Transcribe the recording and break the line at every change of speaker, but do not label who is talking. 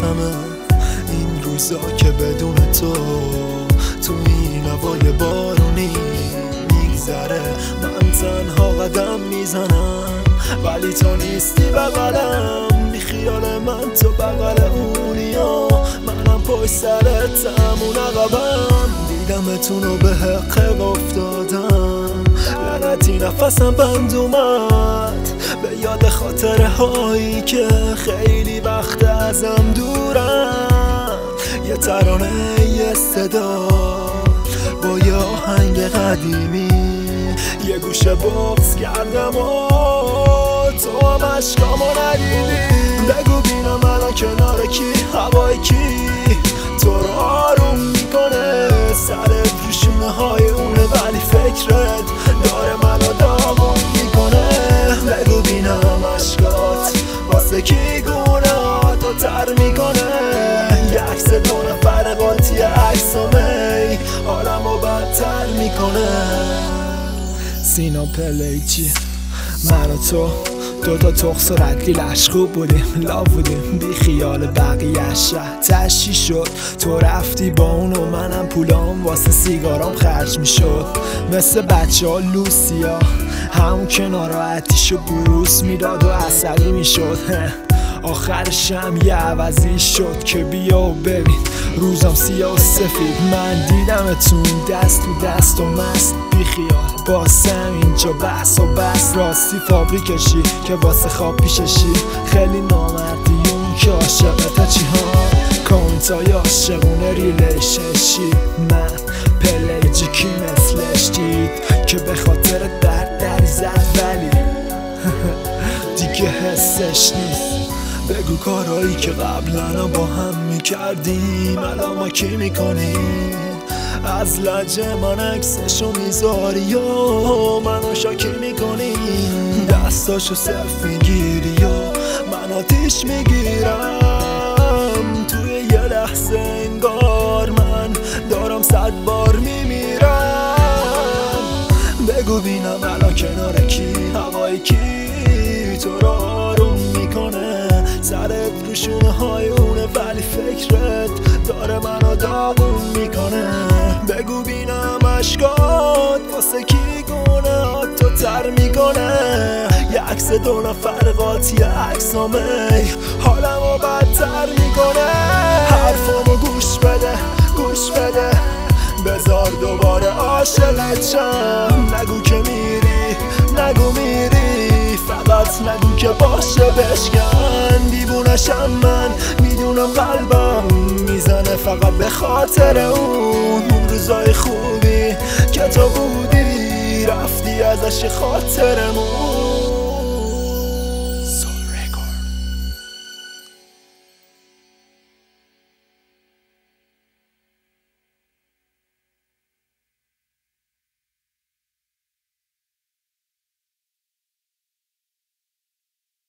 همه این روزا که بدون تو این هوای بارونی میگذره. من تنها قدم میزنم ولی تو نیستی بغلم، بی خیال من تو بغل اونیا، منم پشت سرتم اون عقبم. دیدمتون رو به حقه افتادم، لعنتی نفسم بند اومد به یاد خاطره هایی که خیلی وقت ازم دورم. یه ترانه یه صدا با یه آهنگ قدیمی یه گوشه بغض کردم و تو هم عشقامو ندیدی. بگو بینم الان کنار کی، هوای کی تو رو آروم میکنه، سرت رو شونه های اونه ولی فکرت داره منو داغون میکنه. بگو بینم عشقات واسه کی گونهاتو تر میکنه، یه عکس دو نفر قاطی عکسامه حالمو بدتر میکنه. سینا پلیچی من و تو دوتا تخص و ردلیل عشقو بودیم، لا بودیم بی خیال بقیه‌اش تشی شد. تو رفتی با اون و منم پولام واسه سیگارام خرج میشد. مثل بچه ها لوسیا همون کنار آتیشو بروس میداد و عصبی میشد. آخرشم یه عوضی شد که بیا و ببین روزم سیاه و سفید. من دیدمتون دست تو دست و مست بی خیال باسم اینجا بحث و بس. راستی فابریکشی که واسه خواب پیششی، خیلی نامردی اون که عاشقته چی ها، کامنت های عاشقونه ریلیشنشی. من پلیجی کی مثلش دید که به خاطر درد زد ولی دیگه حسش نیست. بگو کارهایی که قبلا با هم میکردیم الان ما کی میکنیم، از لجه من عکسشو میذاری و منو شاکی میکنی، دستاشو صرف میگیری و من آتیش میگیرم. توی یه لحظه انگار من دارم 100 بار میمیرم. بگو بینم الان کنار کی، هوای کی تو رو آروم میکنه، سرت رو شونه های اونه ولی فکرت داره منو داغون میکنه. بگو بینم عشقات واسه کی گونهاتو تر میکنه، یه عکس دو نفر قاطی عکسامه حالمو بدتر میکنه. حرفامو گوش بده گوش بده، بذار دوباره عاشقت شم. نگو که میری نگو میری، فقط نگو که باشه بشکن. دیوونشم من میدونم قلبم میزنه فقط به خاطر اون روزای خوبی که تو بودی رفتی ازش خاطرمون.